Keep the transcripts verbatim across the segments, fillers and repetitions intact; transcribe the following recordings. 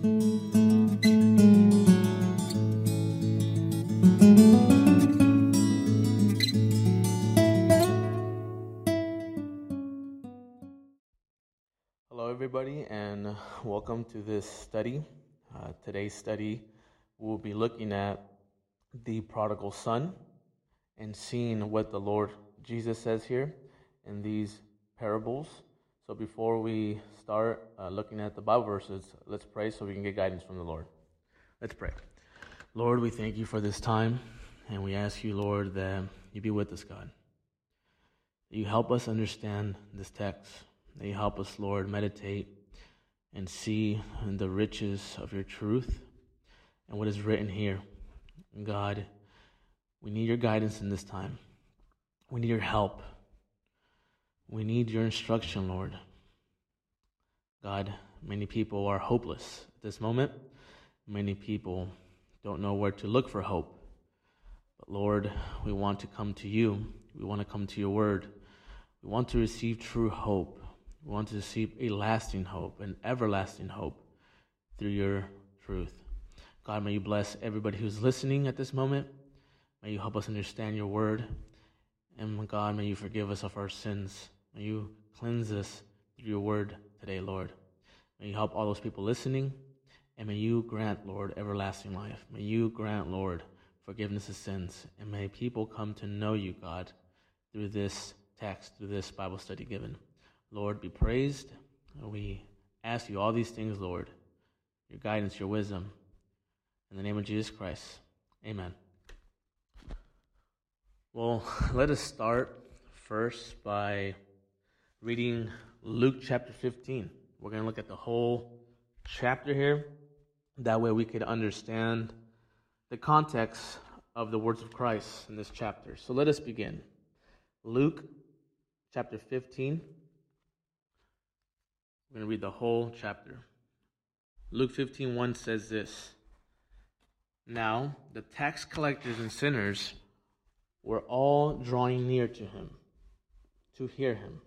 Hello, everybody, and welcome to this study. Uh, today's study, we'll be looking at the prodigal son and seeing what the Lord Jesus says here in these parables. So before we start uh, looking at the Bible verses, let's pray so we can get guidance from the Lord. Let's pray. Lord, we thank you for this time, and we ask you, Lord, that you be with us, God. You help us understand this text. That you help us, Lord, meditate and see the riches of your truth and what is written here. God, we need your guidance in this time. We need your help. We need your instruction, Lord. God, many people are hopeless at this moment. Many people don't know where to look for hope. But Lord, we want to come to you. We want to come to your word. We want to receive true hope. We want to receive a lasting hope, an everlasting hope through your truth. God, may you bless everybody who's listening at this moment. May you help us understand your word. And God, may you forgive us of our sins. May you cleanse us through your word today, Lord. May you help all those people listening. And may you grant, Lord, everlasting life. May you grant, Lord, forgiveness of sins. And may people come to know you, God, through this text, through this Bible study given. Lord, be praised. We ask you all these things, Lord, your guidance, your wisdom. In the name of Jesus Christ, amen. Well, let us start first by reading Luke chapter fifteen. We're going to look at the whole chapter here. That way we could understand the context of the words of Christ in this chapter. So let us begin. Luke chapter fifteen. We're going to read the whole chapter. Luke fifteen one says this. Now the tax collectors and sinners were all drawing near to him to hear him.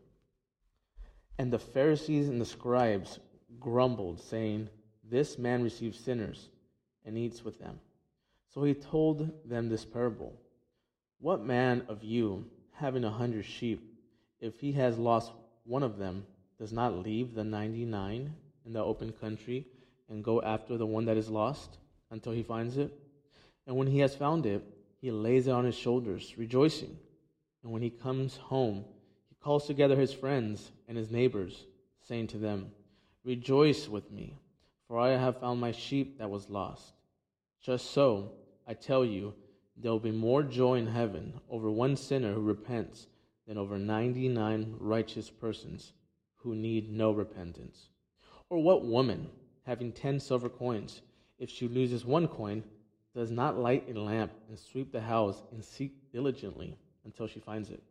And the Pharisees and the scribes grumbled, saying, This man receives sinners and eats with them. So he told them this parable. What man of you, having a hundred sheep, if he has lost one of them, does not leave the ninety-nine in the open country and go after the one that is lost until he finds it? And when he has found it, he lays it on his shoulders, rejoicing. And when he comes home, he calls together his friends and his neighbors, saying to them, Rejoice with me, for I have found my sheep that was lost. Just so, I tell you, there will be more joy in heaven over one sinner who repents than over ninety-nine righteous persons who need no repentance. Or what woman, having ten silver coins, if she loses one coin, does not light a lamp and sweep the house and seek diligently until she finds it?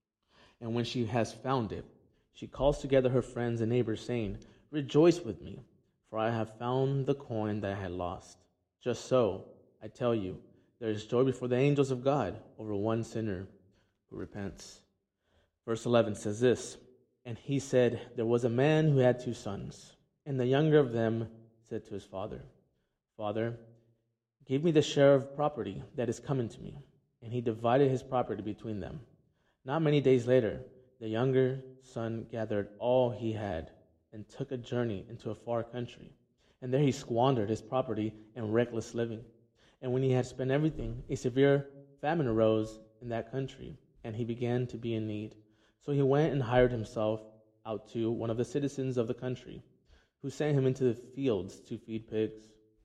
And when she has found it, she calls together her friends and neighbors, saying, Rejoice with me, for I have found the coin that I had lost. Just so, I tell you, there is joy before the angels of God over one sinner who repents. Verse eleven says this, And he said, There was a man who had two sons, and the younger of them said to his father, Father, give me the share of property that is coming to me. And he divided his property between them. Not many days later, the younger son gathered all he had and took a journey into a far country. And there he squandered his property in reckless living. And when he had spent everything, a severe famine arose in that country, and he began to be in need. So he went and hired himself out to one of the citizens of the country, who sent him into the fields to feed pigs.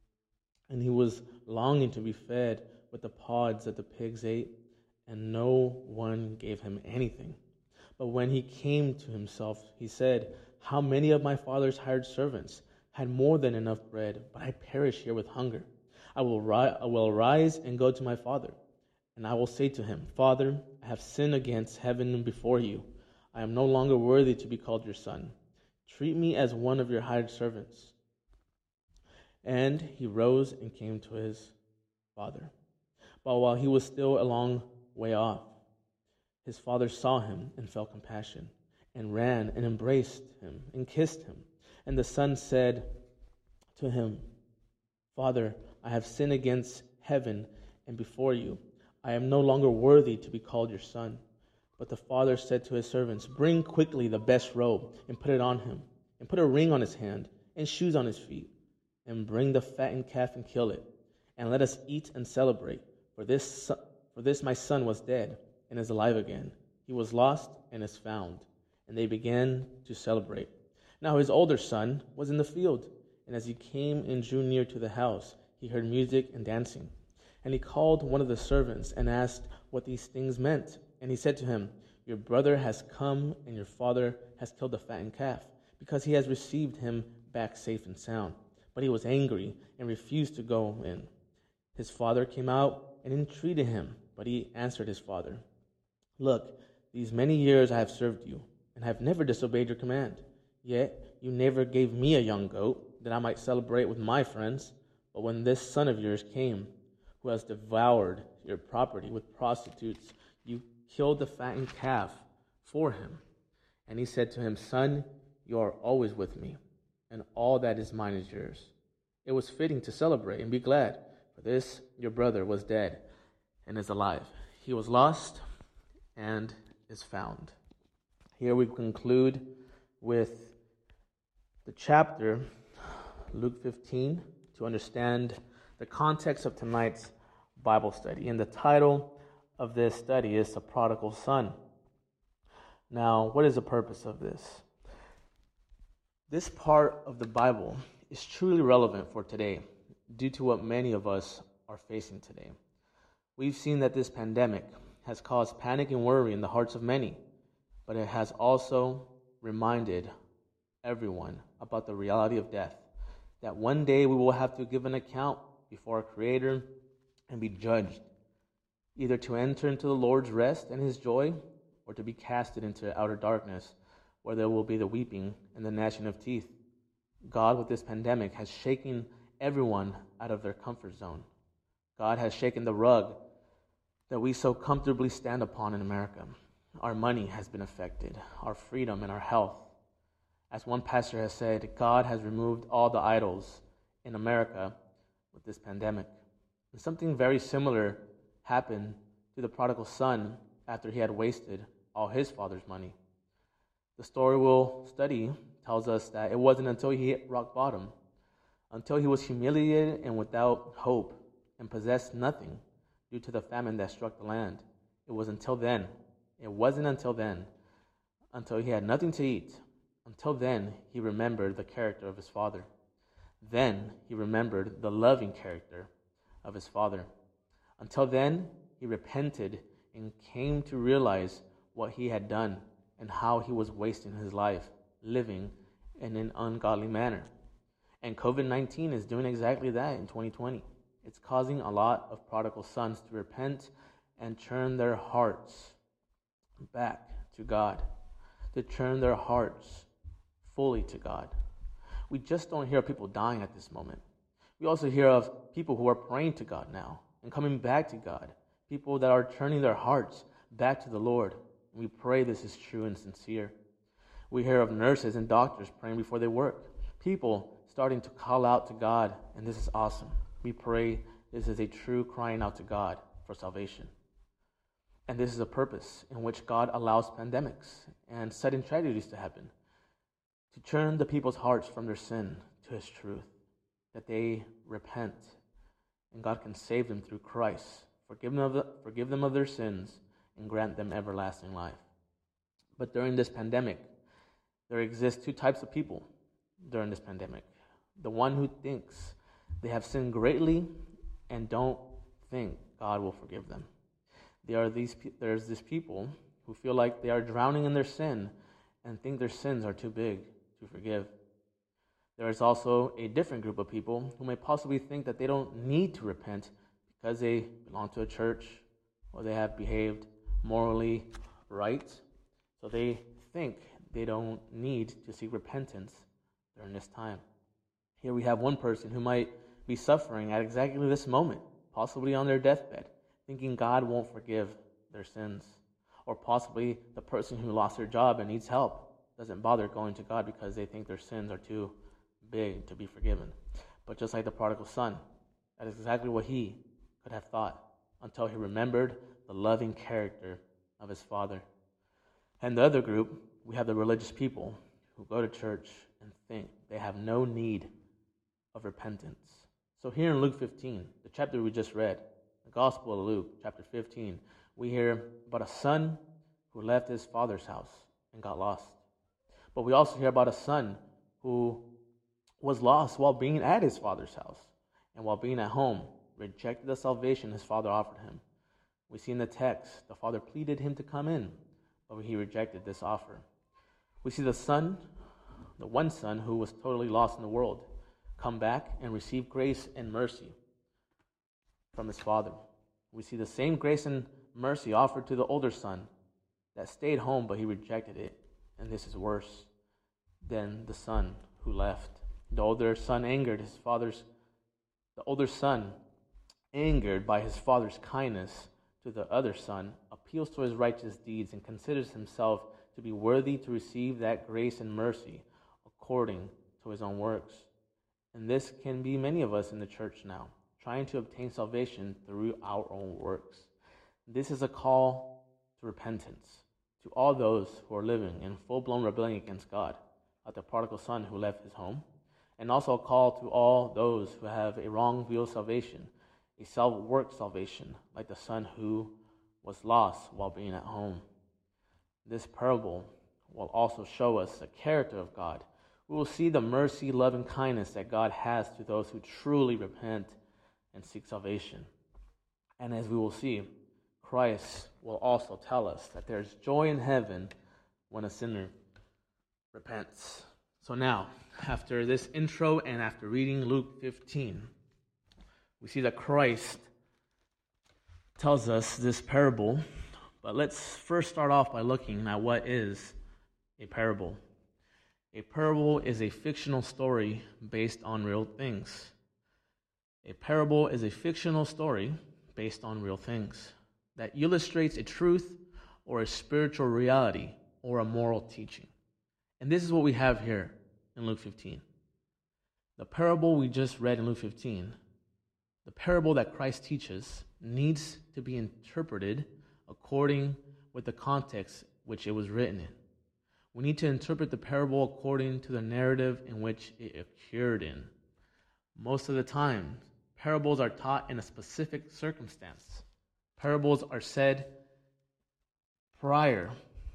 And he was longing to be fed with the pods that the pigs ate, and no one gave him anything. But when he came to himself, he said, How many of my father's hired servants had more than enough bread, but I perish here with hunger? I will, ri- I will arise and go to my father, and I will say to him, Father, I have sinned against heaven and before you. I am no longer worthy to be called your son. Treat me as one of your hired servants. And he rose and came to his father. But while he was still a long way off, his father saw him and felt compassion, and ran and embraced him and kissed him. And the son said to to him, "Father, I have sinned against heaven and before you. I am no longer worthy to be called your son." But the father said to his servants, "Bring quickly the best robe and put it on him, and put a ring on his hand and shoes on his feet, and bring the fattened calf and kill it, and let us eat and celebrate. For this, for this my son was dead and is alive again. He was lost and is found." And they began to celebrate. Now his older son was in the field, and as he came and drew near to the house, he heard music and dancing. And he called one of the servants and asked what these things meant. And he said to him, "Your brother has come, and your father has killed the fattened calf, because he has received him back safe and sound." But he was angry and refused to go in. His father came out and entreated him, but he answered his father, "Look, these many years I have served you, and have never disobeyed your command. Yet you never gave me a young goat, that I might celebrate with my friends. But when this son of yours came, who has devoured your property with prostitutes, you killed the fattened calf for him." And he said to him, "Son, you are always with me, and all that is mine is yours. It was fitting to celebrate and be glad, for this your brother was dead and is alive. He was lost and is found." Here we conclude with the chapter, Luke fifteen, to understand the context of tonight's Bible study. And the title of this study is The Prodigal Son. Now, what is the purpose of this? This part of the Bible is truly relevant for today due to what many of us are facing today. We've seen that this pandemic has caused panic and worry in the hearts of many, but it has also reminded everyone about the reality of death, that one day we will have to give an account before our Creator and be judged, either to enter into the Lord's rest and His joy, or to be casted into outer darkness, where there will be the weeping and the gnashing of teeth. God, with this pandemic, has shaken everyone out of their comfort zone. God has shaken the rug that we so comfortably stand upon in America. Our money has been affected, our freedom and our health. As one pastor has said, God has removed all the idols in America with this pandemic. And something very similar happened to the prodigal son after he had wasted all his father's money. The story we'll study tells us that it wasn't until he hit rock bottom, until he was humiliated and without hope and possessed nothing due to the famine that struck the land. It was until then, it wasn't until then, until he had nothing to eat. Until then, he remembered the character of his father. Then he remembered the loving character of his father. Until then, he repented and came to realize what he had done and how he was wasting his life, living in an ungodly manner. And covid nineteen is doing exactly that in twenty twenty. It's causing a lot of prodigal sons to repent and turn their hearts back to God, to turn their hearts fully to God. We just don't hear of people dying at this moment. We also hear of people who are praying to God now and coming back to God, people that are turning their hearts back to the Lord. We pray this is true and sincere. We hear of nurses and doctors praying before they work, people starting to call out to God, and this is awesome. We pray this is a true crying out to God for salvation. And this is a purpose in which God allows pandemics and sudden tragedies to happen, to turn the people's hearts from their sin to His truth, that they repent, and God can save them through Christ, forgive them of, the, forgive them of their sins, and grant them everlasting life. But during this pandemic, there exist two types of people during this pandemic. The one who thinks they have sinned greatly and don't think God will forgive them. There are these. There's these people who feel like they are drowning in their sin and think their sins are too big to forgive. There is also a different group of people who may possibly think that they don't need to repent because they belong to a church or they have behaved morally right. So they think they don't need to seek repentance during this time. Here we have one person who might be suffering at exactly this moment, possibly on their deathbed, thinking God won't forgive their sins. Or possibly the person who lost their job and needs help doesn't bother going to God because they think their sins are too big to be forgiven. But just like the prodigal son, that is exactly what he could have thought until he remembered the loving character of his father. And the other group, we have the religious people who go to church and think they have no need of repentance. So here in Luke fifteen, the chapter we just read, the Gospel of Luke, chapter fifteen, we hear about a son who left his father's house and got lost. But we also hear about a son who was lost while being at his father's house, and while being at home, rejected the salvation his father offered him. We see in the text, the father pleaded him to come in, but he rejected this offer. We see the son, the one son who was totally lost in the world, come back and receive grace and mercy from his father. We see the same grace and mercy offered to the older son that stayed home, but he rejected it. And this is worse than the son who left. The older son angered his father's, the older son, angered by his father's kindness to the other son, appeals to his righteous deeds and considers himself to be worthy to receive that grace and mercy according to his own works. And this can be many of us in the church now, trying to obtain salvation through our own works. This is a call to repentance to all those who are living in full-blown rebellion against God, like the prodigal son who left his home, and also a call to all those who have a wrong view of salvation, a self-work salvation, like the son who was lost while being at home. This parable will also show us the character of God. We will see the mercy, love, and kindness that God has to those who truly repent and seek salvation. And as we will see, Christ will also tell us that there is joy in heaven when a sinner repents. So now, after this intro and after reading Luke fifteen, we see that Christ tells us this parable. But let's first start off by looking at what is a parable. A parable is a fictional story based on real things. A parable is a fictional story based on real things that illustrates a truth or a spiritual reality or a moral teaching. And this is what we have here in Luke fifteen. The parable we just read in Luke fifteen, the parable that Christ teaches, needs to be interpreted according with the context which it was written in. We need to interpret the parable according to the narrative in which it occurred in. Most of the time, parables are taught in a specific circumstance. Parables are said prior.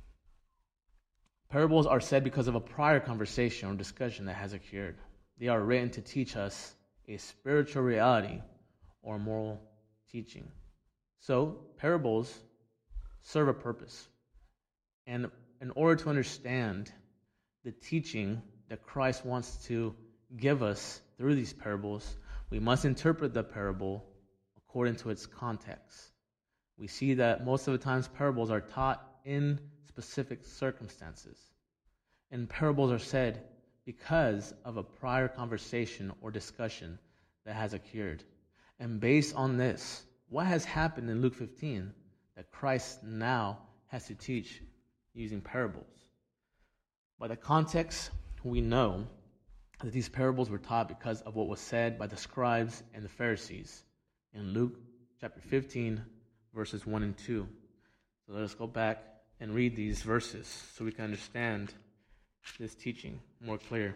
Parables are said because of a prior conversation or discussion that has occurred. They are written to teach us a spiritual reality or moral teaching. So, parables serve a purpose. And in order to understand the teaching that Christ wants to give us through these parables, we must interpret the parable according to its context. We see that most of the times parables are taught in specific circumstances. And parables are said because of a prior conversation or discussion that has occurred. And based on this, what has happened in Luke fifteen that Christ now has to teach using parables? By the context, we know that these parables were taught because of what was said by the scribes and the Pharisees in Luke chapter fifteen, verses one and two. So let us go back and read these verses so we can understand this teaching more clear.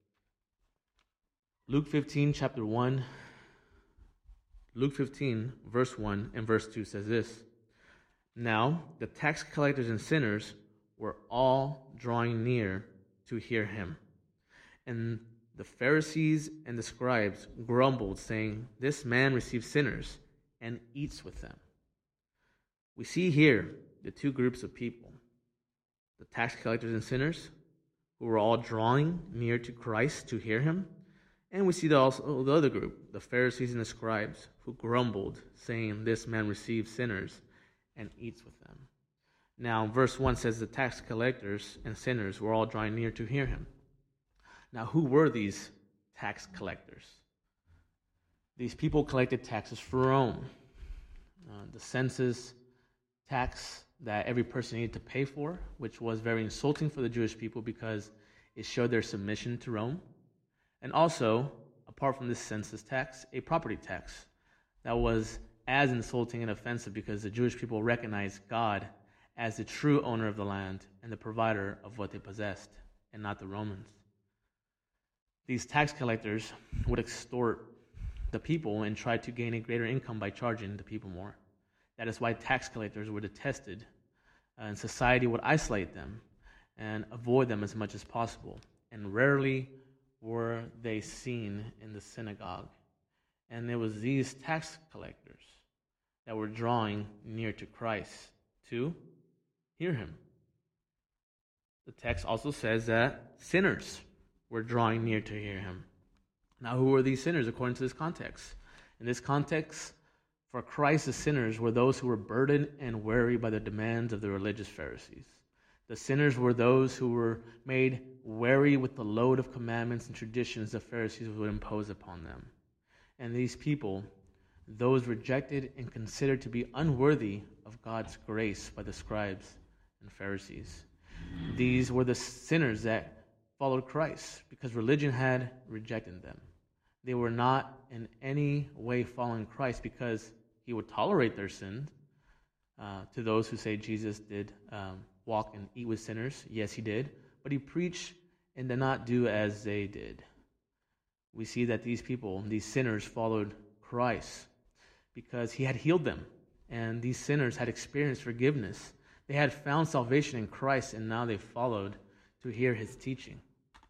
Luke fifteen, chapter one, Luke fifteen, verse one and verse two says this: Now the tax collectors and sinners were all drawing near to hear him. And the Pharisees and the scribes grumbled, saying, This man receives sinners and eats with them. We see here the two groups of people, the tax collectors and sinners, who were all drawing near to Christ to hear him. And we see the, also the other group, the Pharisees and the scribes, who grumbled, saying, This man receives sinners and eats with them. Now, verse one says the tax collectors and sinners were all drawing near to hear him. Now, who were these tax collectors? These people collected taxes for Rome. Uh, the census tax that every person needed to pay for, which was very insulting for the Jewish people because it showed their submission to Rome. And also, a apart from this census tax, a property tax that was as insulting and offensive because the Jewish people recognized God as the true owner of the land and the provider of what they possessed, and not the Romans. These tax collectors would extort the people and try to gain a greater income by charging the people more. That is why tax collectors were detested, uh, and society would isolate them and avoid them as much as possible. And rarely were they seen in the synagogue. And it was these tax collectors that were drawing near to Christ to hear him. The text also says that sinners were drawing near to hear him. Now, who were these sinners according to this context? In this context, for Christ, the sinners were those who were burdened and weary by the demands of the religious Pharisees. The sinners were those who were made weary with the load of commandments and traditions the Pharisees would impose upon them. And these people, those rejected and considered to be unworthy of God's grace by the scribes and Pharisees. These were the sinners that followed Christ because religion had rejected them. They were not in any way following Christ because he would tolerate their sin. Uh, to those who say Jesus did um, walk and eat with sinners, yes, he did. But he preached and did not do as they did. We see that these people, these sinners, followed Christ because he had healed them. And these sinners had experienced forgiveness. They had found salvation in Christ, and now they followed to hear his teaching.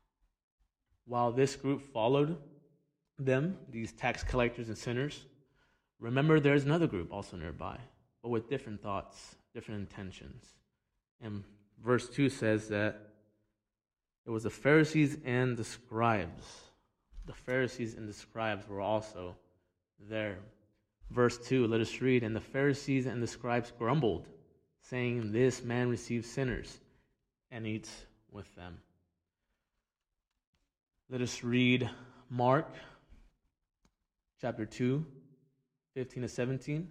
While this group followed them, these tax collectors and sinners, remember there's another group also nearby, but with different thoughts, different intentions. And verse two says that it was the Pharisees and the scribes. The Pharisees and the scribes were also there. Verse two, let us read, and the Pharisees and the scribes grumbled, saying, this man receives sinners and eats with them. Let us read Mark chapter two, fifteen to seventeen,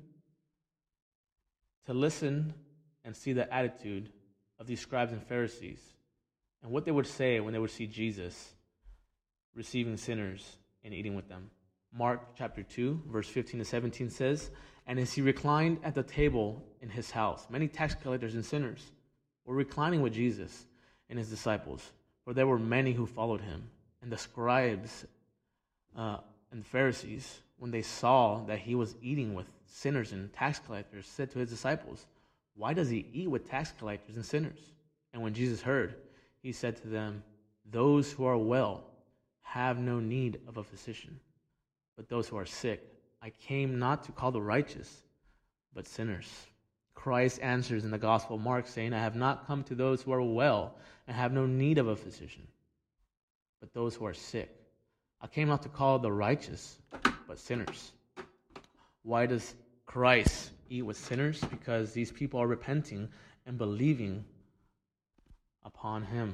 to listen and see the attitude of these scribes and Pharisees and what they would say when they would see Jesus receiving sinners and eating with them. Mark chapter two, verse fifteen to seventeen says, and as he reclined at the table in his house, many tax collectors and sinners were reclining with Jesus and his disciples, for there were many who followed him. And the scribes uh, and the Pharisees, when they saw that he was eating with sinners and tax collectors, said to his disciples, why does he eat with tax collectors and sinners? And when Jesus heard, he said to them, those who are well have no need of a physician, but those who are sick. I came not to call the righteous, but sinners. Christ answers in the Gospel of Mark, saying, I have not come to those who are well and have no need of a physician, but those who are sick. I came not to call the righteous, but sinners. Why does Christ eat with sinners? Because these people are repenting and believing upon him.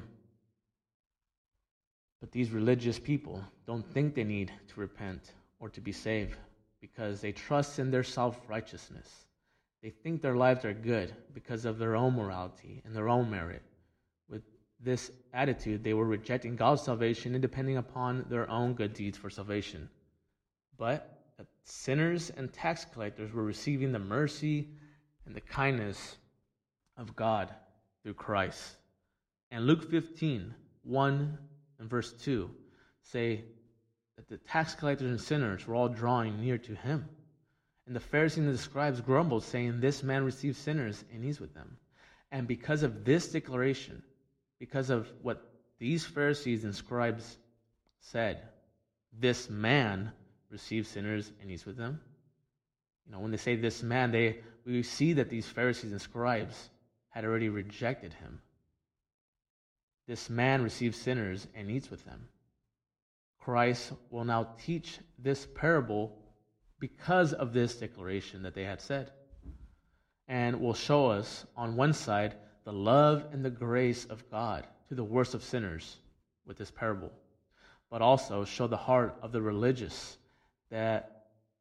But these religious people don't think they need to repent or to be saved because they trust in their self-righteousness. They think their lives are good because of their own morality and their own merit. With this attitude, they were rejecting God's salvation and depending upon their own good deeds for salvation. But sinners and tax collectors were receiving the mercy and the kindness of God through Christ. And Luke fifteen, one and verse two say that the tax collectors and sinners were all drawing near to him. And the Pharisees and the scribes grumbled, saying, this man receives sinners and eats with them. And because of this declaration, because of what these Pharisees and scribes said, this man receives sinners and eats with them. You know, when they say this man, they we see that these Pharisees and scribes had already rejected him. This man receives sinners and eats with them. Christ will now teach this parable because of this declaration that they had said, and will show us on one side the love and the grace of God to the worst of sinners with this parable, but also show the heart of the religious that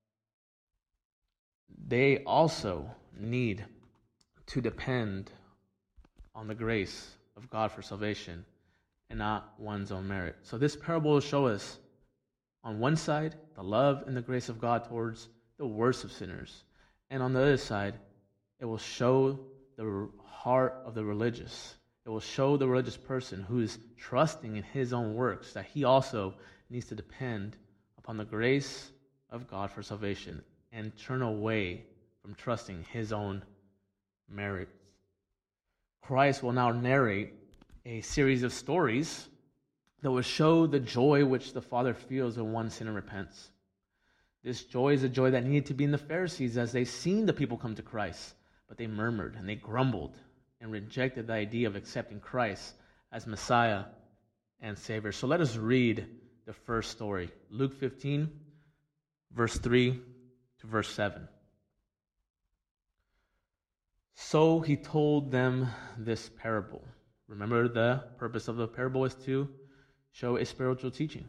they also need to depend on the grace of God for salvation and not one's own merit. So this parable will show us On one side, the love and the grace of God towards the worst of sinners. And on the other side, it will show the heart of the religious. It will show the religious person who is trusting in his own works that he also needs to depend upon the grace of God for salvation and turn away from trusting his own merits. Christ will now narrate a series of stories that will show the joy which the Father feels when one sinner repents. This joy is a joy that needed to be in the Pharisees as they seen the people come to Christ, but they murmured and they grumbled and rejected the idea of accepting Christ as Messiah and Savior. So let us read the first story. Luke fifteen, verse three to verse seven. So he told them this parable. Remember, the purpose of the parable is to show a spiritual teaching.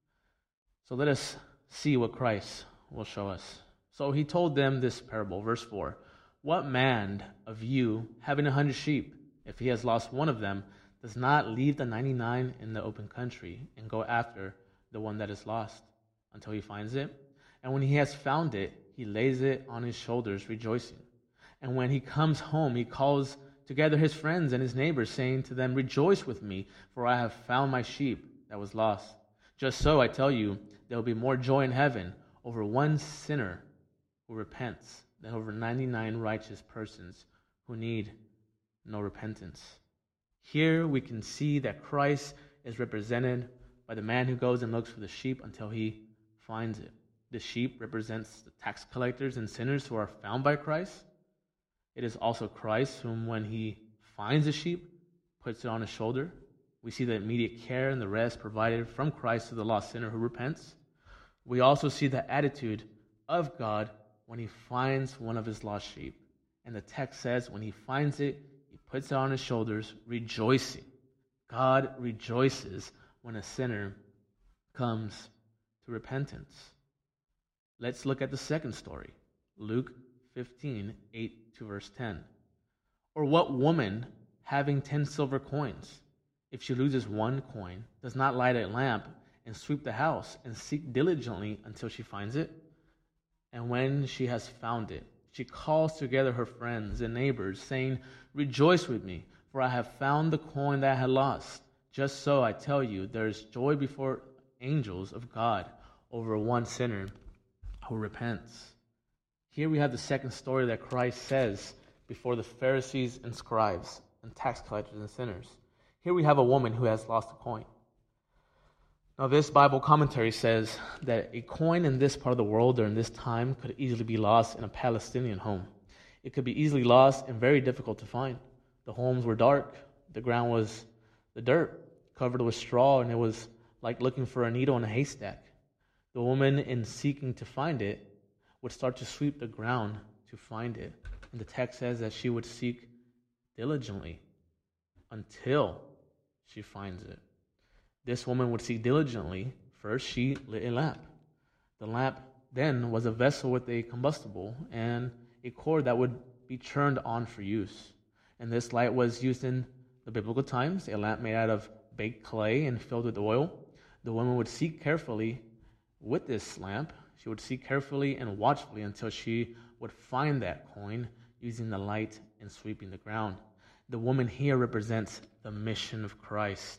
So let us see what Christ will show us. So he told them this parable, verse four. What man of you, having a hundred sheep, if he has lost one of them, does not leave the ninety-nine in the open country and go after the one that is lost until he finds it? And when he has found it, he lays it on his shoulders, rejoicing. And when he comes home, he calls together his friends and his neighbors, saying to them, Rejoice with me, for I have found my sheep that was lost. Just so, I tell you, there will be more joy in heaven over one sinner who repents than over ninety-nine righteous persons who need no repentance. Here we can see that Christ is represented by the man who goes and looks for the sheep until he finds it. The sheep represents the tax collectors and sinners who are found by Christ. It is also Christ whom, when he finds the sheep, puts it on his shoulder. We see the immediate care and the rest provided from Christ to the lost sinner who repents. We also see the attitude of God when he finds one of his lost sheep. And the text says, when he finds it, he puts it on his shoulders, rejoicing. God rejoices when a sinner comes to repentance. Let's look at the second story. Luke fifteen, eight to verse ten. Or what woman, having ten silver coins, if she loses one coin, does not light a lamp and sweep the house and seek diligently until she finds it? And when she has found it, she calls together her friends and neighbors, saying, Rejoice with me, for I have found the coin that I had lost. Just so, I tell you, there is joy before angels of God over one sinner who repents. Here we have the second story that Christ says before the Pharisees and scribes and tax collectors and sinners. Here we have a woman who has lost a coin. Now, this Bible commentary says that a coin in this part of the world during this time could easily be lost in a Palestinian home. It could be easily lost and very difficult to find. The homes were dark. The ground was the dirt, covered with straw, and it was like looking for a needle in a haystack. The woman, in seeking to find it, would start to sweep the ground to find it. And the text says that she would seek diligently until she finds it. This woman would seek diligently. First, she lit a lamp. The lamp then was a vessel with a combustible and a cord that would be turned on for use. And this light was used in the biblical times, a lamp made out of baked clay and filled with oil. The woman would seek carefully with this lamp. She would seek carefully and watchfully until she would find that coin using the light and sweeping the ground. The woman here represents the mission of Christ.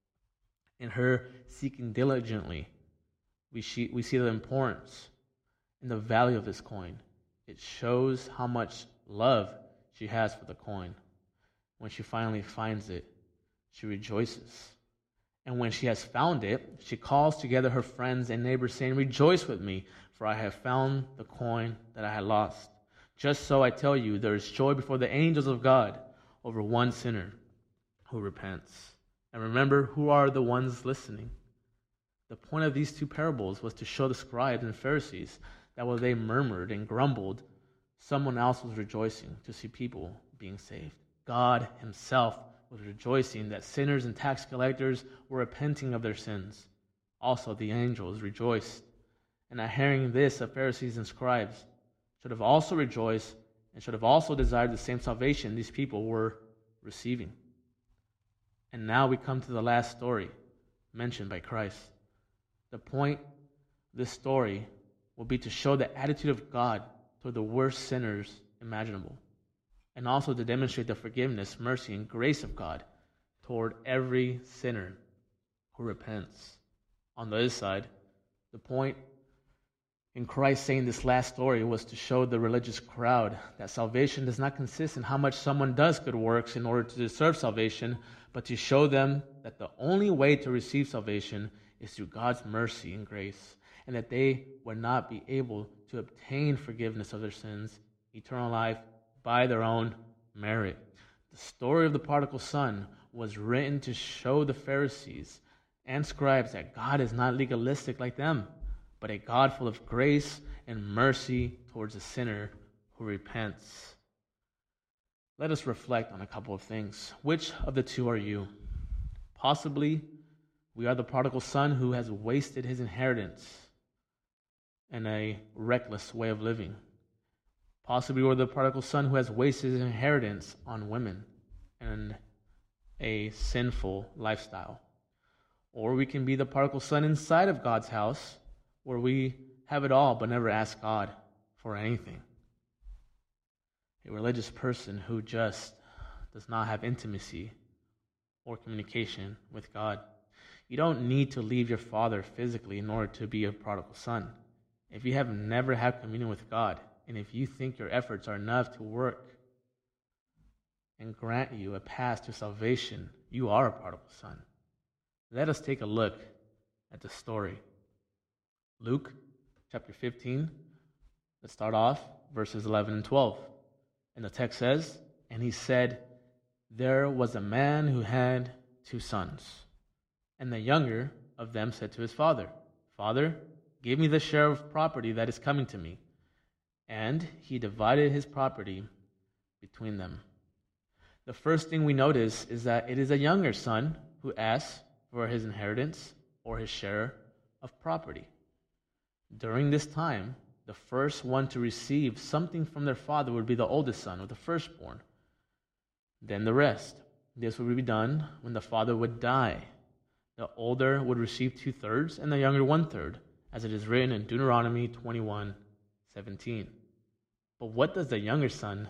In her seeking diligently, we see, we see the importance and the value of this coin. It shows how much love she has for the coin. When she finally finds it, she rejoices. And when she has found it, she calls together her friends and neighbors, saying, Rejoice with me, for I have found the coin that I had lost. Just so, I tell you, there is joy before the angels of God over one sinner who repents. And remember, who are the ones listening? The point of these two parables was to show the scribes and Pharisees that while they murmured and grumbled, someone else was rejoicing to see people being saved. God himself was rejoicing that sinners and tax collectors were repenting of their sins. Also, the angels rejoiced. And at hearing this, the Pharisees and scribes should have also rejoiced and should have also desired the same salvation these people were receiving. And now we come to the last story mentioned by Christ. The point this story will be to show the attitude of God toward the worst sinners imaginable, and also to demonstrate the forgiveness, mercy, and grace of God toward every sinner who repents. On the other side, the point in Christ saying this last story was to show the religious crowd that salvation does not consist in how much someone does good works in order to deserve salvation, but to show them that the only way to receive salvation is through God's mercy and grace, and that they would not be able to obtain forgiveness of their sins, eternal life, by their own merit. The story of the prodigal son was written to show the Pharisees and scribes that God is not legalistic like them, but a God full of grace and mercy towards a sinner who repents. Let us reflect on a couple of things. Which of the two are you? Possibly, we are the prodigal son who has wasted his inheritance in a reckless way of living. Possibly, we're the prodigal son who has wasted his inheritance on women and a sinful lifestyle. Or we can be the prodigal son inside of God's house, where we have it all but never ask God for anything. A religious person who just does not have intimacy or communication with God. You don't need to leave your father physically in order to be a prodigal son. If you have never had communion with God, and if you think your efforts are enough to work and grant you a path to salvation, you are a prodigal son. Let us take a look at the story. Luke chapter fifteen, let's start off verses eleven and twelve. And the text says, "And he said, there was a man who had two sons. And the younger of them said to his father, Father, give me the share of property that is coming to me. And he divided his property between them." The first thing we notice is that it is a younger son who asks for his inheritance or his share of property. During this time, the first one to receive something from their father would be the oldest son, or the firstborn. Then the rest. This would be done when the father would die. The older would receive two-thirds, and the younger one-third, as it is written in Deuteronomy twenty-one seventeen. But what does the younger son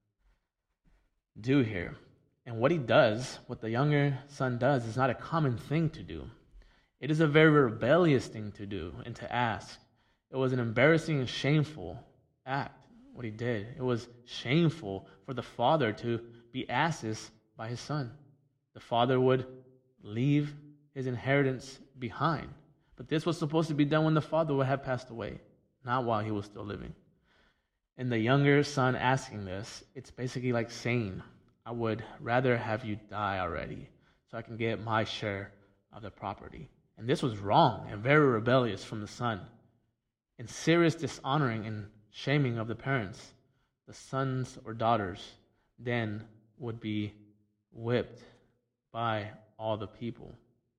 do here? And what he does, what the younger son does, is not a common thing to do. It is a very rebellious thing to do and to ask. It was an embarrassing and shameful act, what he did. It was shameful for the father to be asked this by his son. The father would leave his inheritance behind. But this was supposed to be done when the father would have passed away, not while he was still living. And the younger son asking this, it's basically like saying, I would rather have you die already so I can get my share of the property. And this was wrong and very rebellious from the son. In serious dishonoring and shaming of the parents, the sons or daughters then would be whipped by all the people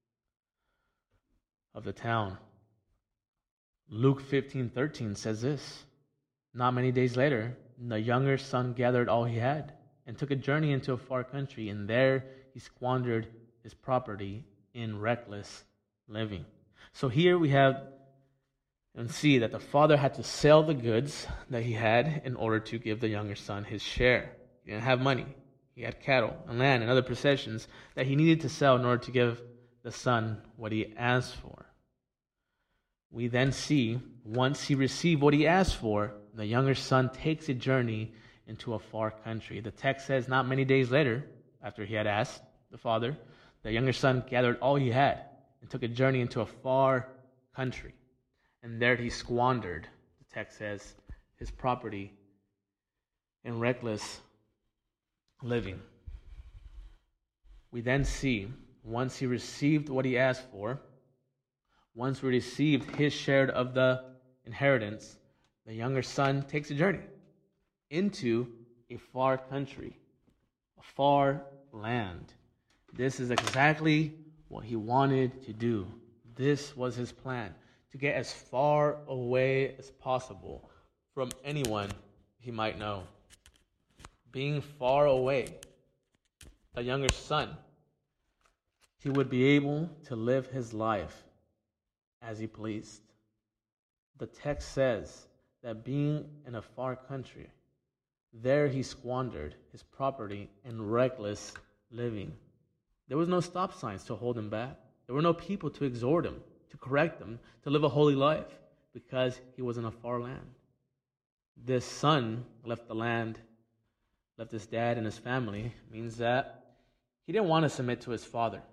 of the town. Luke fifteen thirteen says this, "Not many days later, the younger son gathered all he had and took a journey into a far country, and there he squandered his property in reckless living." So here we have and see that the father had to sell the goods that he had in order to give the younger son his share. He didn't have money. He had cattle and land and other possessions that he needed to sell in order to give the son what he asked for. We then see, once he received what he asked for, the younger son takes a journey into a far country. The text says not many days later, after he had asked the father, the younger son gathered all he had and took a journey into a far country. And there he squandered, the text says, his property in reckless living. We then see, once he received what he asked for, once he received his share of the inheritance, the younger son takes a journey into a far country, a far land. This is exactly what he wanted to do. This was his plan, to get as far away as possible from anyone he might know. Being far away, the younger son, he would be able to live his life as he pleased. the text says that being in a far country, there he squandered his property in reckless living. There was no stop signs to hold him back. There were no people to exhort him, to correct him, to live a holy life, because he was in a far land. This son left the land, left his dad and his family, means that he didn't want to submit to his father.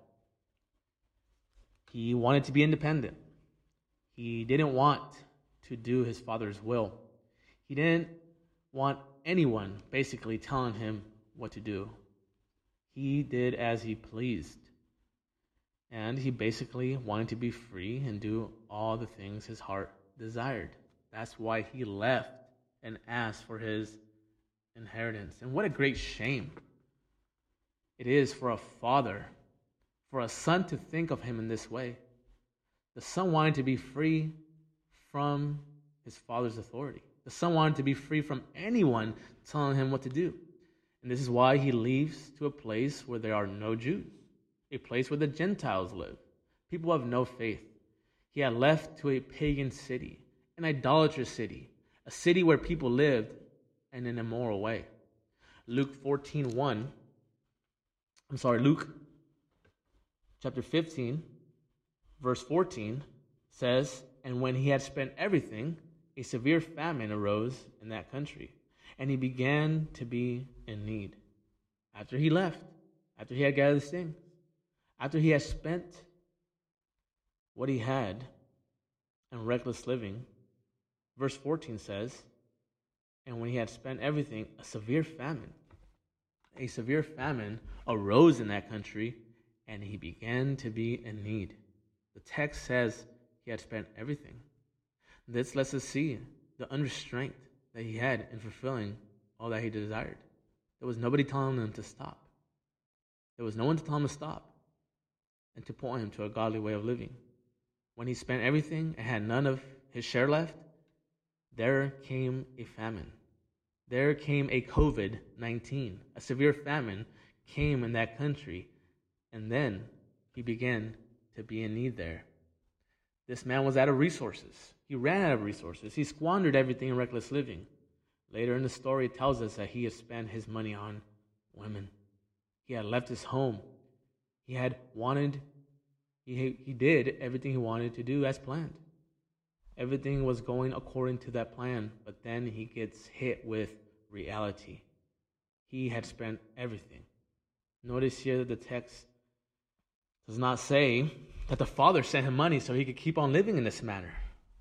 He wanted to be independent. He didn't want to do his father's will. He didn't want anyone basically telling him what to do. He did as he pleased. And he basically wanted to be free and do all the things his heart desired. That's why he left and asked for his inheritance. And what a great shame it is for a father, for a son to think of him in this way. The son wanted to be free from his father's authority. The son wanted to be free from anyone telling him what to do. And this is why he leaves to a place where there are no Jews, a place where the Gentiles live, people who have no faith. He had left to a pagan city, an idolatrous city, a city where people lived in an immoral way. Luke fourteen one, I'm sorry, Luke chapter fifteen, verse fourteen says, "And when he had spent everything, a severe famine arose in that country, and he began to be in need." After he left, after he had gathered his things, after he had spent what he had in reckless living, verse fourteen says, "And when he had spent everything, a severe famine, a severe famine arose in that country, and he began to be in need." The text says he had spent everything. This lets us see the unrestraint that he had in fulfilling all that he desired. There was nobody telling him to stop. There was no one to tell him to stop and to point him to a godly way of living. When he spent everything and had none of his share left, there came a famine. There came a covid nineteen. A severe famine came in that country, and then he began to be in need there. This man was out of resources. He ran out of resources. He squandered everything in reckless living. Later in the story, it tells us that he had spent his money on women. He had left his home. He had wanted, he, he did everything he wanted to do as planned. Everything was going according to that plan, but then he gets hit with reality. He had spent everything. Notice here that the text does not say that the father sent him money so he could keep on living in this manner.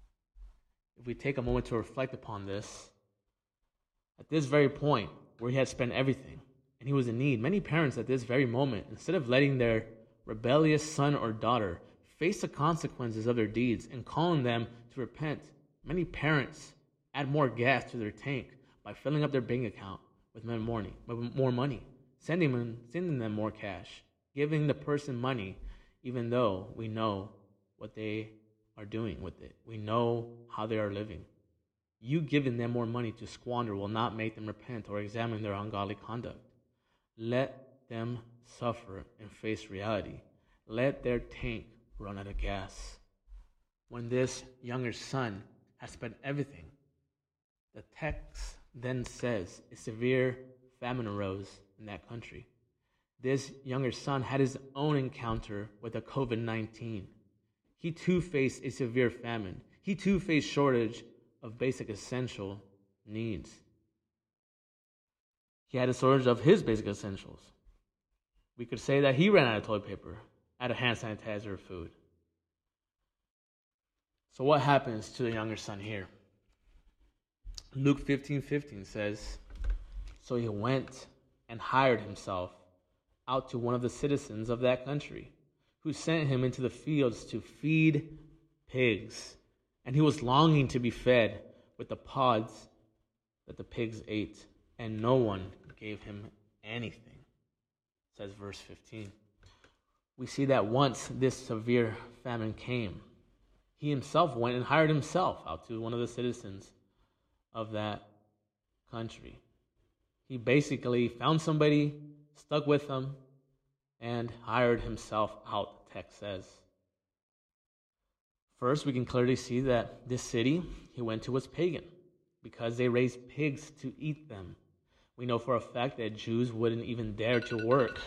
If we take a moment to reflect upon this, at this very point where he had spent everything and he was in need, many parents at this very moment, instead of letting their rebellious son or daughter face the consequences of their deeds and calling them to repent, many parents add more gas to their tank by filling up their bank account with more money, sending them, sending them more cash, giving the person money even though we know what they are doing with it. We know how they are living. You giving them more money to squander will not make them repent or examine their ungodly conduct. Let them suffer and face reality. Let their tank run out of gas. When this younger son has spent everything, the text then says a severe famine arose in that country. This younger son had his own encounter with the covid nineteen. He too faced a severe famine. He too faced shortage of basic essential needs. He had a shortage of his basic essentials. We could say that he ran out of toilet paper, out of hand sanitizer, or food. So what happens to the younger son here? Luke fifteen fifteen says, "So he went and hired himself out to one of the citizens of that country, who sent him into the fields to feed pigs. And he was longing to be fed with the pods that the pigs ate, and no one gave him anything," says verse fifteen. We see that once this severe famine came, he himself went and hired himself out to one of the citizens of that country. He basically found somebody, stuck with them, and hired himself out, the text says. First, we can clearly see that this city he went to was pagan because they raised pigs to eat them. We know for a fact that Jews wouldn't even dare to work.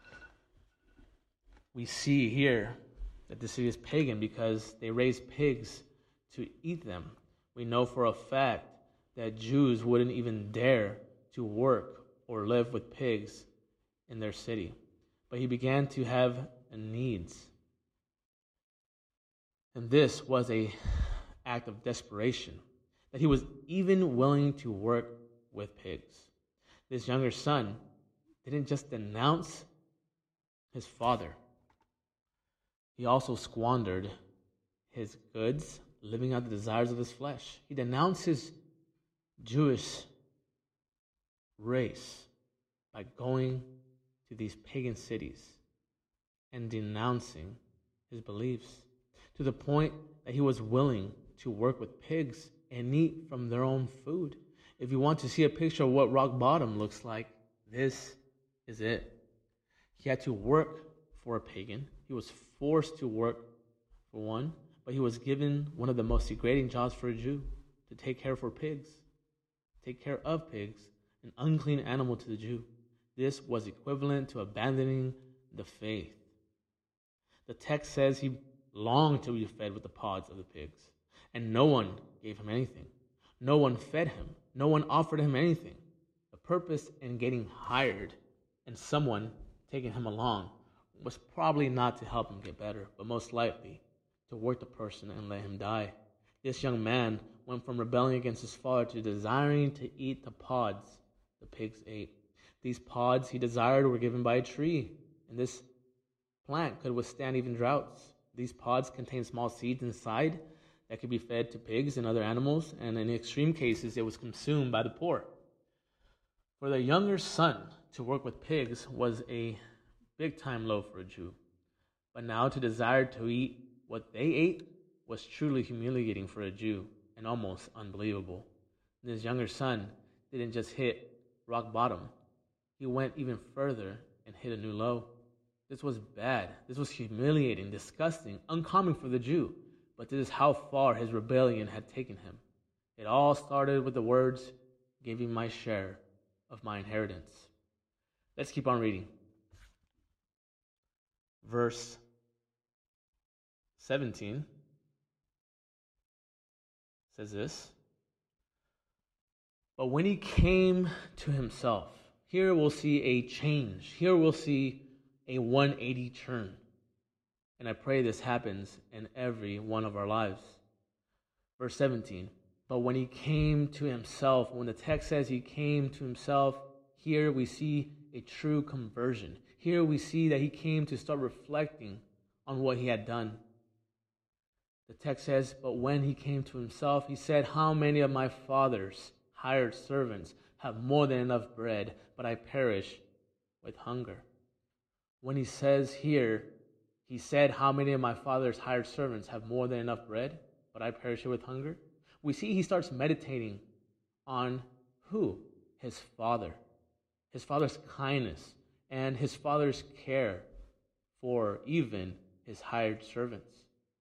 We see here that the city is pagan because they raised pigs to eat them. We know for a fact that Jews wouldn't even dare to work or live with pigs in their city. But he began to have needs. And this was an act of desperation, that he was even willing to work with pigs. This younger son didn't just denounce his father. He also squandered his goods, living out the desires of his flesh. He denounced his Jewish race by going to these pagan cities and denouncing his beliefs, to the point that he was willing to work with pigs and eat from their own food. If you want to see a picture of what rock bottom looks like, this is it. He had to work for a pagan. He was forced to work for one, but he was given one of the most degrading jobs for a Jew, to take care for pigs, take care of pigs, an unclean animal to the Jew. This was equivalent to abandoning the faith. The text says he longed to be fed with the pods of the pigs, and no one gave him anything. No one fed him. No one offered him anything. The purpose in getting hired and someone taking him along was probably not to help him get better, but most likely to work the person and let him die. This young man went from rebelling against his father to desiring to eat the pods the pigs ate. These pods he desired were given by a tree, and this plant could withstand even droughts. These pods contain small seeds inside that could be fed to pigs and other animals, and in extreme cases, it was consumed by the poor. For the younger son to work with pigs was a big-time low for a Jew. But now to desire to eat what they ate was truly humiliating for a Jew and almost unbelievable. And his younger son didn't just hit rock bottom. He went even further and hit a new low. This was bad. This was humiliating, disgusting, uncommon for the Jew. But this is how far his rebellion had taken him. It all started with the words, "Give you my share of my inheritance." Let's keep on reading. Verse seventeen says this. But when he came to himself, here we'll see a change. Here we'll see a one eighty turn. And I pray this happens in every one of our lives. Verse seventeen. But when he came to himself, when the text says he came to himself, here we see a true conversion. Here we see that he came to start reflecting on what he had done. The text says, but when he came to himself, he said, how many of my father's hired servants have more than enough bread, but I perish with hunger? When he says here, he said, how many of my father's hired servants have more than enough bread, but I perish with hunger? We see he starts meditating on who? His father. His father's kindness and his father's care for even his hired servants.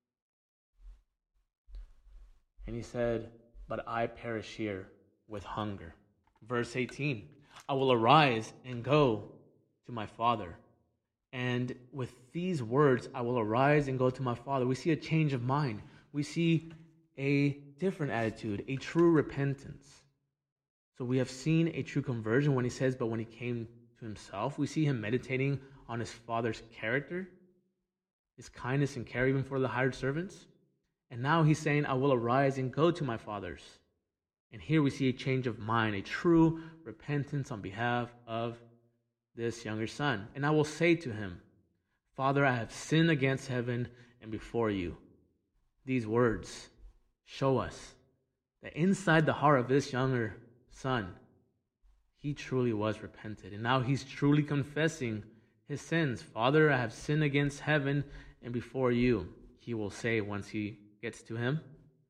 And he said, but I perish here with hunger. Verse eighteen, I will arise and go to my father. And with these words, I will arise and go to my father. We see a change of mind. We see a different attitude, a true repentance. So we have seen a true conversion when he says, but when he came to himself, we see him meditating on his father's character, his kindness and care even for the hired servants. And now he's saying, I will arise and go to my father's. And here we see a change of mind, a true repentance on behalf of this younger son. And I will say to him, Father, I have sinned against heaven and before you. These words show us that inside the heart of this younger son, he truly was repented. And now he's truly confessing his sins. Father, I have sinned against heaven and before you. He will say once he gets to him,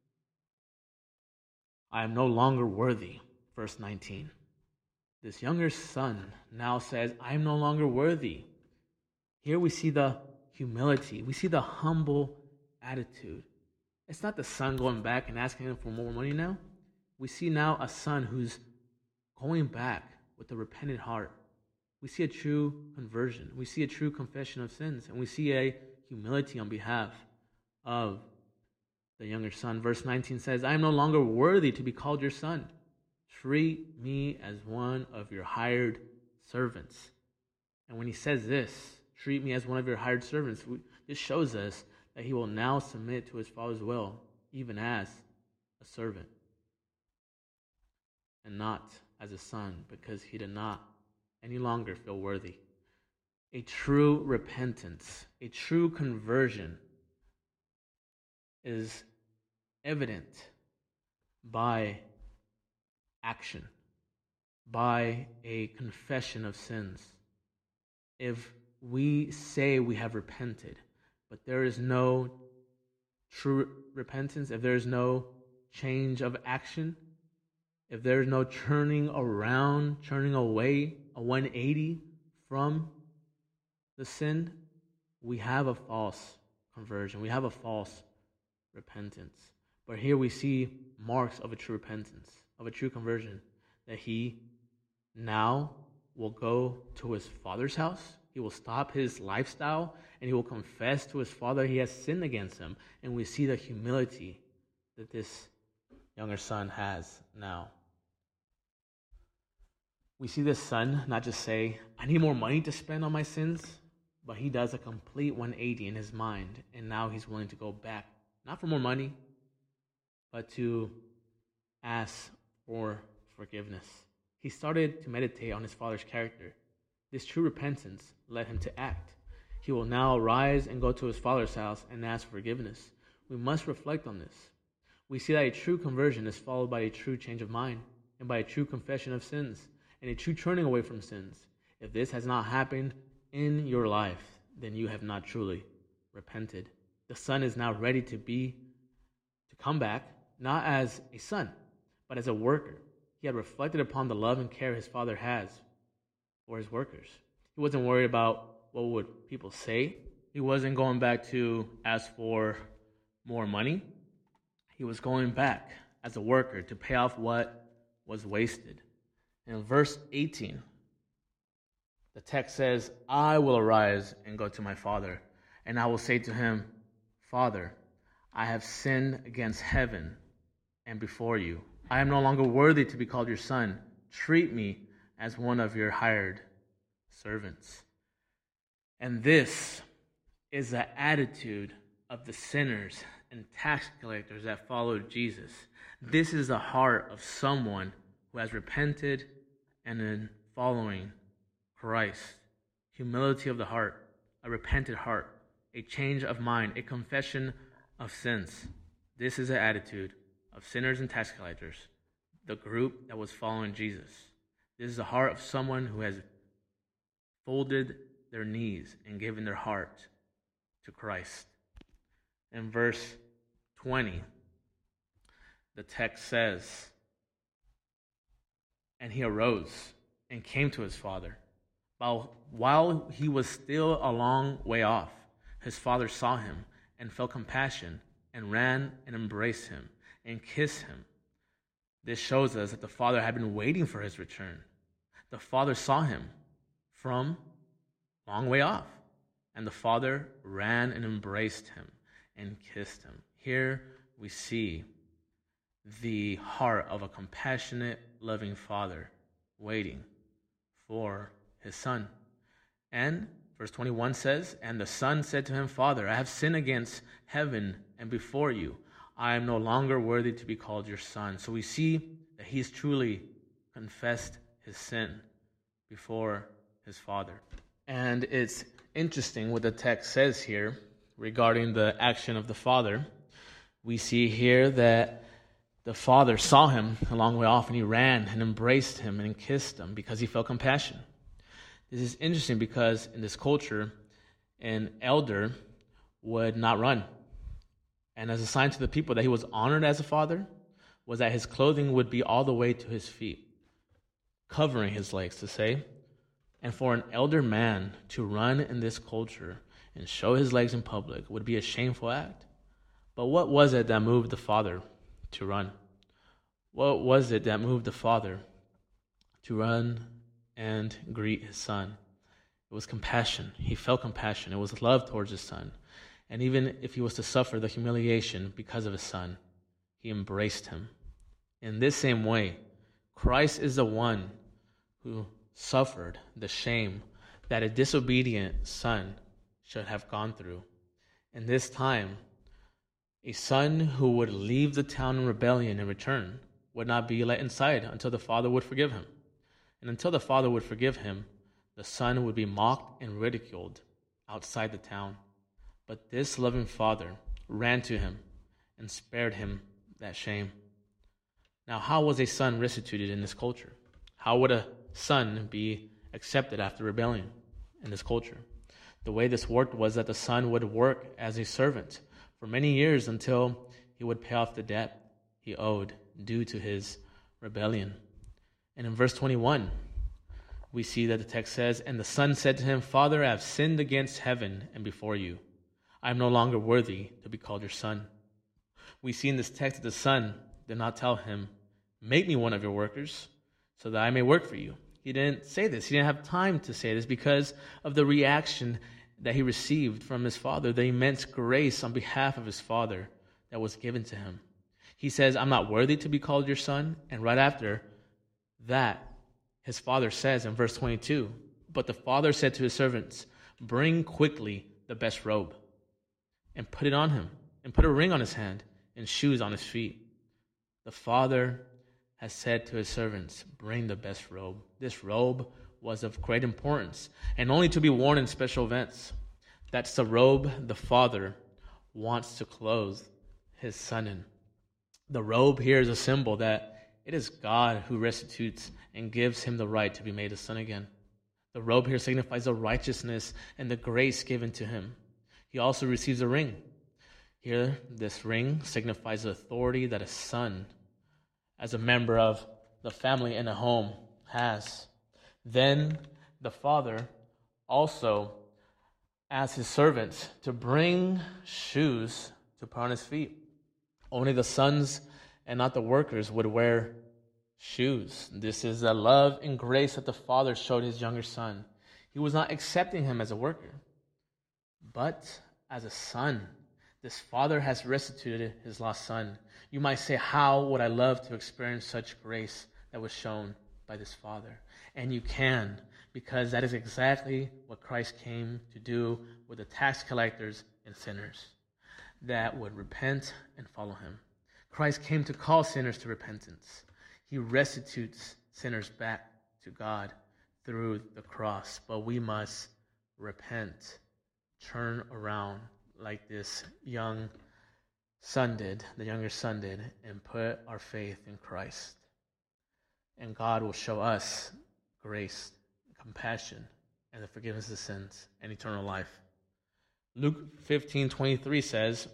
I am no longer worthy. Verse nineteen. This younger son now says, I am no longer worthy. Here we see the humility. We see the humble attitude. It's not the son going back and asking him for more money now. We see now a son who's going back with a repentant heart. We see a true conversion. We see a true confession of sins. And we see a humility on behalf of the younger son. Verse nineteen says, I am no longer worthy to be called your son. Treat me as one of your hired servants. And when he says this, treat me as one of your hired servants, this shows us that he will now submit to his father's will, even as a servant, and not as a son, because he did not any longer feel worthy. A true repentance, a true conversion is evident by action, by a confession of sins. If we say we have repented, but there is no true repentance, if there is no change of action, if there is no turning around, turning away, a one eighty from the sin, we have a false conversion. We have a false repentance. But here we see marks of a true repentance, of a true conversion, that he now will go to his father's house. He will stop his lifestyle and he will confess to his father he has sinned against him. And we see the humility that this younger son has now. We see this son not just say, I need more money to spend on my sins, but he does a complete one eighty in his mind. And now he's willing to go back, not for more money, but to ask for forgiveness. He started to meditate on his father's character. This true repentance led him to act. He will now rise and go to his father's house and ask forgiveness. We must reflect on this. We see that a true conversion is followed by a true change of mind and by a true confession of sins and a true turning away from sins. If this has not happened in your life, then you have not truly repented. The son is now ready to be, to come back, not as a son, but as a worker. He had reflected upon the love and care his father has for his workers. He wasn't worried about what would people say. He wasn't going back to ask for more money. He was going back as a worker to pay off what was wasted. In verse eighteen, the text says, I will arise and go to my father, and I will say to him, Father, I have sinned against heaven and before you. I am no longer worthy to be called your son. Treat me as one of your hired servants. And this is the attitude of the sinners and tax collectors that followed Jesus. This is the heart of someone who has repented and in following Christ. Humility of the heart, a repentant heart, a change of mind, a confession of sins. This is the attitude of sinners and tax collectors, the group that was following Jesus. This is the heart of someone who has folded their knees and given their heart to Christ. In verse twenty, the text says, and he arose and came to his father. While, while he was still a long way off, his father saw him and felt compassion and ran and embraced him and kissed him. This shows us that the father had been waiting for his return. The father saw him from a long way off, and the father ran and embraced him and kissed him. Here we see the heart of a compassionate, loving father waiting for his son. And verse twenty-one says, and the son said to him, Father, I have sinned against heaven and before you. I am no longer worthy to be called your son. So we see that he's truly confessed his sin before his father. And it's interesting what the text says here regarding the action of the father. We see here that the father saw him a long way off and he ran and embraced him and kissed him because he felt compassion. This is interesting because in this culture, an elder would not run. And as a sign to the people that he was honored as a father, was that his clothing would be all the way to his feet, covering his legs, to say. And for an elder man to run in this culture and show his legs in public would be a shameful act. But what was it that moved the father to run? What was it that moved the father to run and greet his son? It was compassion. He felt compassion. It was love towards his son. And even if he was to suffer the humiliation because of his son, he embraced him. In this same way, Christ is the one who suffered the shame that a disobedient son should have gone through. And this time, a son who would leave the town in rebellion and return would not be let inside until the father would forgive him. And until the father would forgive him, the son would be mocked and ridiculed outside the town. But this loving father ran to him and spared him that shame. Now, how was a son restituted in this culture? How would a son be accepted after rebellion in this culture? The way this worked was that the son would work as a servant for many years until he would pay off the debt he owed due to his rebellion. And in verse twenty-one, we see that the text says, "And the son said to him, Father, I have sinned against heaven and before you. I am no longer worthy to be called your son." We see in this text that the son did not tell him, "Make me one of your workers so that I may work for you." He didn't say this. He didn't have time to say this because of the reaction that he received from his father, the immense grace on behalf of his father that was given to him. He says, "I'm not worthy to be called your son." And right after that, his father says in verse twenty-two, "But the father said to his servants, bring quickly the best robe and put it on him, and put a ring on his hand and shoes on his feet." The father has said to his servants, bring the best robe. This robe was of great importance and only to be worn in special events. That's the robe the father wants to clothe his son in. The robe here is a symbol that it is God who restitutes and gives him the right to be made a son again. The robe here signifies the righteousness and the grace given to him. He also receives a ring. Here, this ring signifies the authority that a son, as a member of the family in a home, has. Then the father also asks his servants to bring shoes to put on his feet. Only the sons and not the workers would wear shoes. This is the love and grace that the father showed his younger son. He was not accepting him as a worker, but as a son. This father has restituted his lost son. You might say, how would I love to experience such grace that was shown by this father? And you can, because that is exactly what Christ came to do with the tax collectors and sinners that would repent and follow him. Christ came to call sinners to repentance. He restitutes sinners back to God through the cross. But we must repent, turn around like this young son did, the younger son did, and put our faith in Christ. And God will show us grace, compassion, and the forgiveness of sins and eternal life. Luke fifteen twenty-three says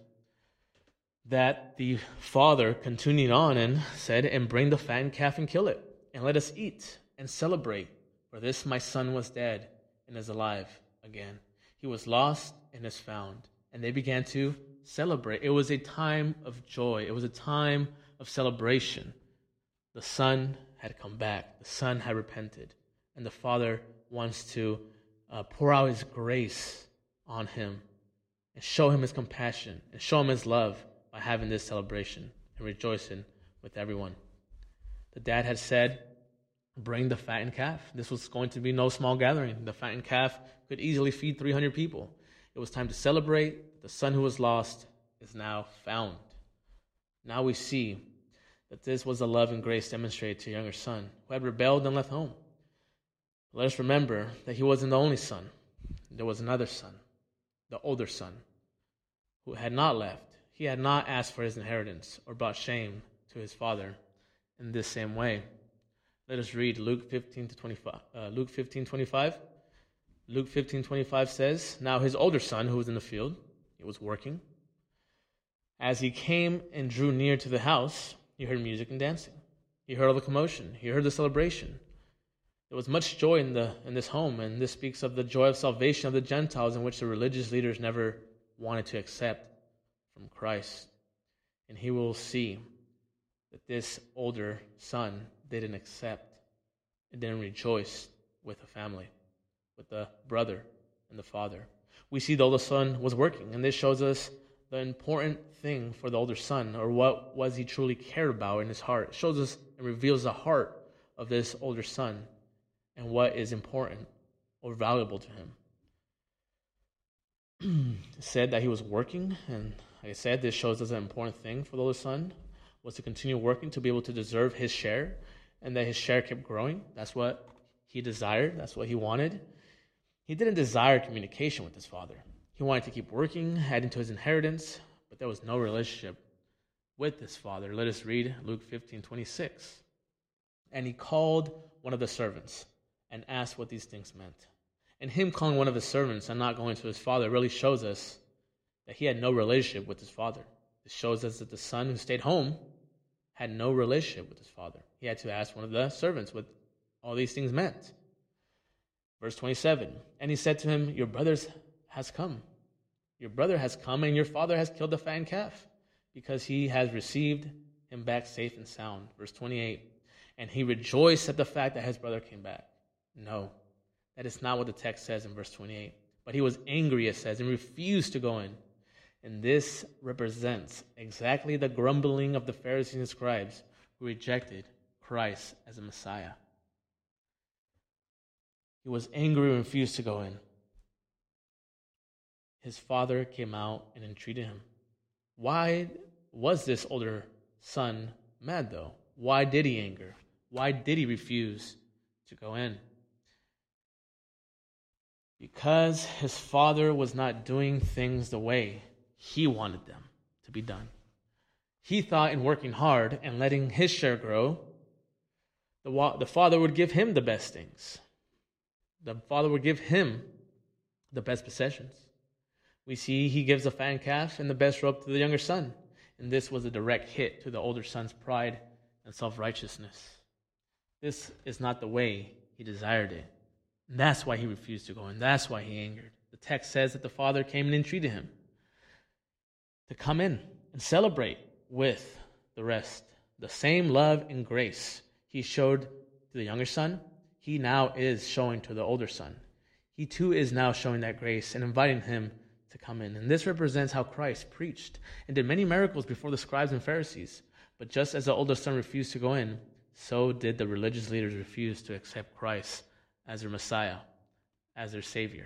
that the father continued on and said, "And bring the fattened calf and kill it, and let us eat and celebrate. For this my son was dead and is alive again. He was lost and is found." And they began to celebrate. It was a time of joy. It was a time of celebration. The son had come back. The son had repented. And the father wants to uh, pour out his grace on him and show him his compassion and show him his love by having this celebration and rejoicing with everyone. The dad had said, bring the fattened calf. This was going to be no small gathering. The fattened calf could easily feed three hundred people. It was time to celebrate. The son who was lost is now found. Now we see that this was the love and grace demonstrated to a younger son who had rebelled and left home. Let us remember that he wasn't the only son. There was another son, the older son, who had not left. He had not asked for his inheritance or brought shame to his father in this same way. Let us read Luke fifteen to twenty-five. Uh, Luke fifteen twenty-five. Luke fifteen twenty-five says, "Now his older son, who was in the field, he was working. As he came and drew near to the house, he heard music and dancing. He heard all the commotion. He heard the celebration. There was much joy in the in this home, and this speaks of the joy of salvation of the Gentiles, in which the religious leaders never wanted to accept from Christ. And he will see that this older son didn't accept and didn't rejoice with the family, with the brother and the father. We see the older son was working, and this shows us the important thing for the older son, or what was he truly cared about in his heart. It shows us and reveals the heart of this older son and what is important or valuable to him. It said that he was working, and like I said, this shows us an important thing for the older son was to continue working to be able to deserve his share, and that his share kept growing. That's what he desired. That's what he wanted. He didn't desire communication with his father. He wanted to keep working, adding to his inheritance, but there was no relationship with his father. Let us read Luke fifteen twenty-six. And he called one of the servants and asked what these things meant. And him calling one of his servants and not going to his father really shows us that he had no relationship with his father. It shows us that the son who stayed home had no relationship with his father. He had to ask one of the servants what all these things meant. Verse twenty-seven, and he said to him, your brother has come. Your brother has come, and your father has killed the fattened calf, because he has received him back safe and sound. Verse twenty-eight, and he rejoiced at the fact that his brother came back. No, that is not what the text says in verse twenty-eight. But he was angry, it says, and refused to go in. And this represents exactly the grumbling of the Pharisees and scribes who rejected Christ as a Messiah. He was angry and refused to go in. His father came out and entreated him. Why was this older son mad, though? Why did he anger? Why did he refuse to go in? Because his father was not doing things the way he wanted them to be done. He thought in working hard and letting his share grow, the, the father would give him the best things. The father would give him the best possessions. We see he gives the fattened calf and the best robe to the younger son. And this was a direct hit to the older son's pride and self-righteousness. This is not the way he desired it. And that's why he refused to go in. That's why he angered. The text says that the father came and entreated him to come in and celebrate with the rest. The same love and grace he showed to the younger son, he now is showing to the older son. He too is now showing that grace and inviting him to come in. And this represents how Christ preached and did many miracles before the scribes and Pharisees. But just as the older son refused to go in, so did the religious leaders refuse to accept Christ as their Messiah, as their Savior.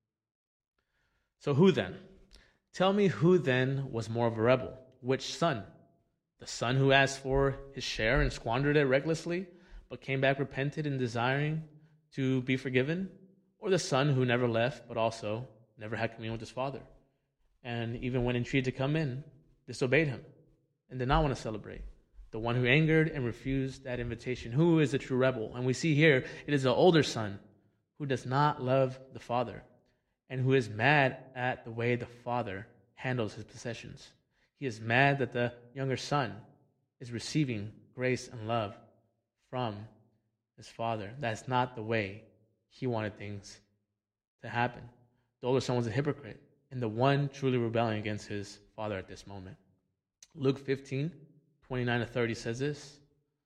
So who then? Tell me who then was more of a rebel? Which son? The son who asked for his share and squandered it recklessly, but came back repented and desiring to be forgiven? Or the son who never left, but also never had communion with his father, and even when entreated to come in, disobeyed him, and did not want to celebrate? The one who angered and refused that invitation. Who is the true rebel? And we see here, it is the older son who does not love the father, and who is mad at the way the father handles his possessions. He is mad that the younger son is receiving grace and love from his father. That's not the way he wanted things to happen. The older son was a hypocrite and the one truly rebelling against his father at this moment. Luke fifteen, twenty-nine to thirty says this.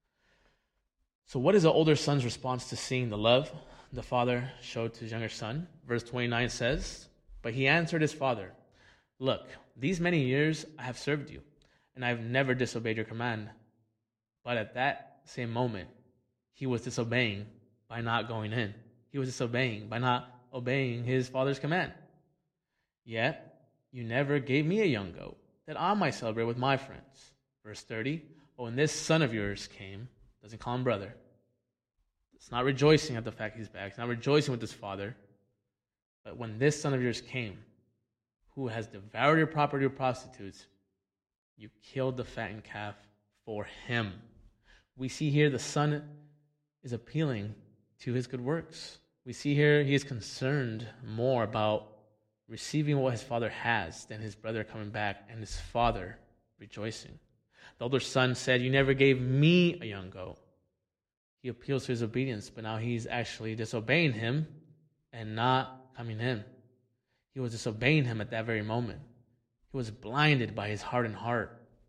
So what is the older son's response to seeing the love the father showed to his younger son? Verse twenty-nine says, but he answered his father, look, these many years I have served you, and I have never disobeyed your command. But at that same moment, he was disobeying by not going in. He was disobeying by not obeying his father's command. Yet, you never gave me a young goat that I might celebrate with my friends. Verse thirty, oh, when this son of yours came, doesn't call him brother. It's not rejoicing at the fact he's back. It's not rejoicing with his father. But when this son of yours came, who has devoured your property with prostitutes, you killed the fattened calf for him. We see here the son is appealing to his good works. We see here he is concerned more about receiving what his father has than his brother coming back and his father rejoicing. The older son said, you never gave me a young goat. He appeals to his obedience, but now he's actually disobeying him and not coming in. He was disobeying him at that very moment. He was blinded by his hardened heart.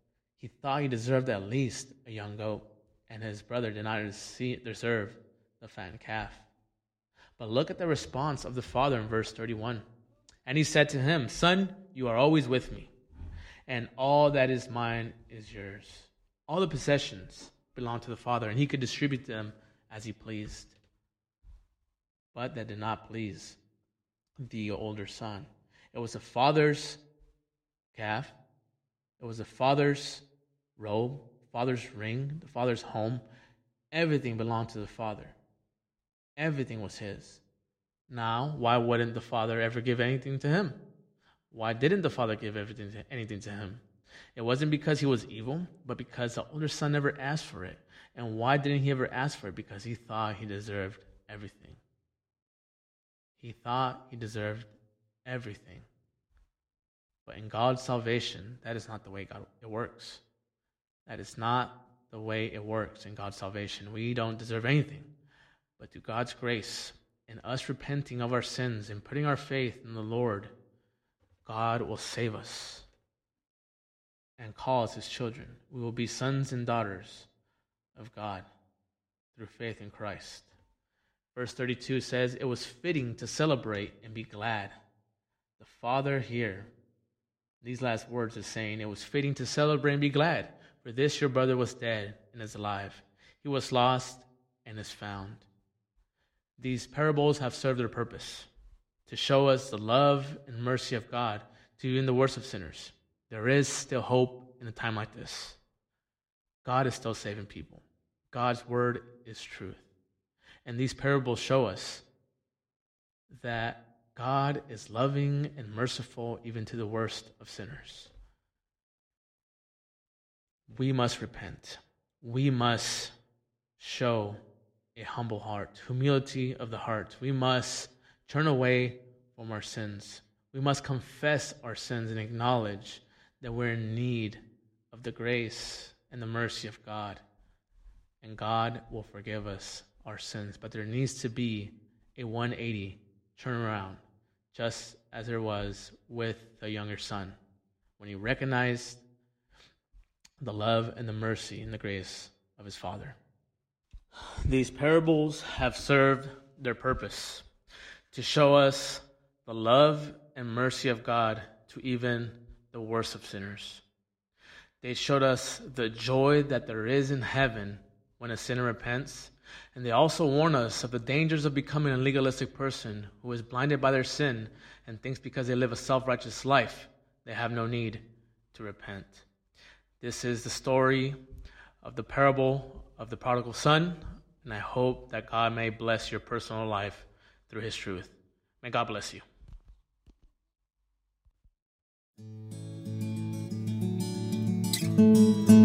He thought he deserved at least a young goat, and his brother did not deserve the fattened calf. But look at the response of the father in verse thirty-one. And he said to him, Son, you are always with me, and all that is mine is yours. All the possessions belonged to the father, and he could distribute them as he pleased. But that did not please the older son. It was the father's calf. It was the father's robe, father's ring, the father's home. Everything belonged to the father. Everything was his. Now, why wouldn't the father ever give anything to him? Why didn't the father give everything to, anything to him? It wasn't because he was evil, but because the older son never asked for it. And why didn't he ever ask for it? Because he thought he deserved everything. He thought he deserved everything. But in God's salvation, that is not the way God it works. That is not the way it works in God's salvation. We don't deserve anything. But through God's grace, and us repenting of our sins and putting our faith in the Lord, God will save us and call us his children. We will be sons and daughters of God through faith in Christ. Verse thirty-two says, it was fitting to celebrate and be glad. The father here, these last words is saying, it was fitting to celebrate and be glad. For this your brother was dead and is alive. He was lost and is found. These parables have served their purpose, to show us the love and mercy of God to even the worst of sinners. There is still hope in a time like this. God is still saving people. God's word is truth. And these parables show us that God is loving and merciful even to the worst of sinners. We must repent. We must show a humble heart, humility of the heart. We must turn away from our sins. We must confess our sins and acknowledge that we're in need of the grace and the mercy of God. And God will forgive us our sins. But there needs to be a one eighty turnaround, just as there was with the younger son, when he recognized the love and the mercy and the grace of his father. These parables have served their purpose to show us the love and mercy of God to even the worst of sinners. They showed us the joy that there is in heaven when a sinner repents, and they also warn us of the dangers of becoming a legalistic person who is blinded by their sin and thinks because they live a self-righteous life, they have no need to repent. This is the story of the parable of the prodigal son, and I hope that God may bless your personal life through his truth. May God bless you.